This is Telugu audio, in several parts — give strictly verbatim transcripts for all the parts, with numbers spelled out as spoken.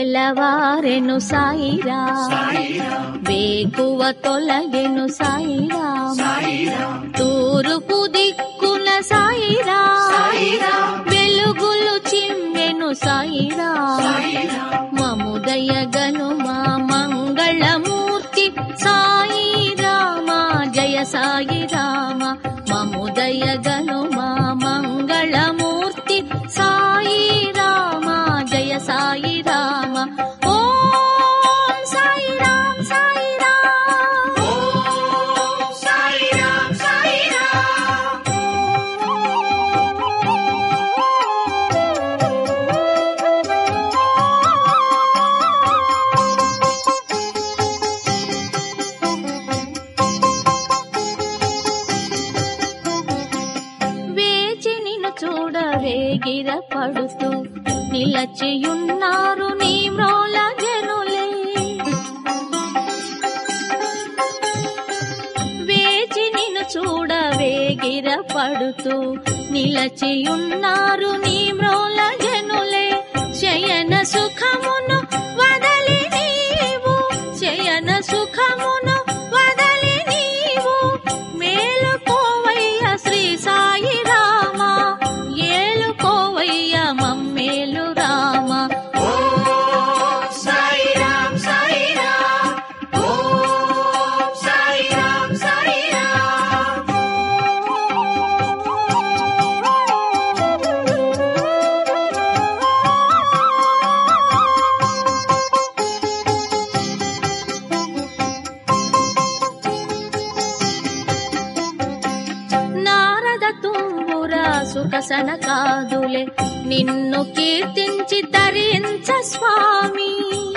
తెల్లవారెను సాయిరా, వేకువ తొలగెను సాయిరా, తూర్పు దిక్కున సాయిరా, వెలుగులు చిమ్మెను సాయిరా, మముదయగను మా మంగళమూర్తి సాయి రామ, జయ సాయి రామ, మముదయగను మా మంగళమూర్తి సాయి రామ, జయ సాయి రామ. ఓం సాయి రామ్ సాయి రామ్, ఓం సాయి రామ్ సాయి రామ్. వేచి నిన్ను చూడవే గిర పడుతూ నిలచియున్నారు నీ మ్రోల జనులే, వేచి నిన్ను చూడవే గిర పడుతూ నిలచియున్నారు నీ మ్రోల జనులే, శయన సుఖమును వదలి నీవు, శయన సుఖమును వదలి నీవు, మేలుకోవయ్య శ్రీ సాయి రామ, ఏలుకోవయ్య మమ్మేలు రామ. ఓం సాయి రామ్ సాయి రామ్, ఓం సాయి రామ్ సాయి రామ్. నారద తుంబుర సుఖసన కాదులే నిన్ను కీర్తించి తరించ స్వామి,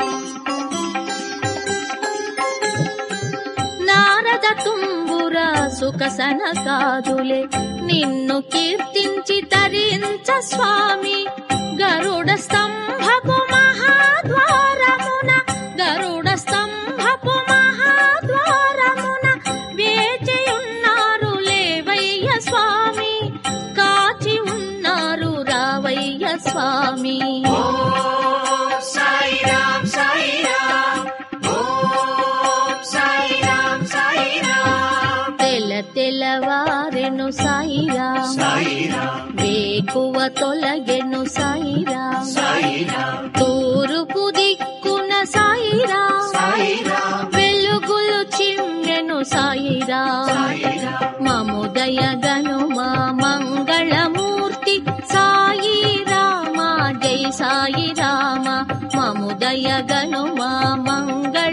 నారద తుంబుర సుఖసన కాదులే నిన్ను కీర్తించి తరించ స్వామి, గరుడ స్తంభపు మహాద్వారమున, గరుడ స్తంభపు మహాద్వారమున వేచి ఉన్నారు లేవయ్య స్వామి, కాచి ఉన్నారు రావయ్య స్వామి. ఓం సాయి రామ్ సాయి రామ్, ఓం సాయి రామ్ సాయి రామ్. తెల తెల్లవారెను సాయిరా, సాయి రామ్, వేకువ తొలగెను సాయిరా, సాయి రామ్, తూర్పు దిక్కున సాయిరా, సాయి రామ్, వెలుగులు చిమ్మెను సాయిరా, సాయి రామ్. మముదయగను మా మంగళమూర్తి సాయి రామ, జై సాయి రామ, మముదయగను మా మంగళ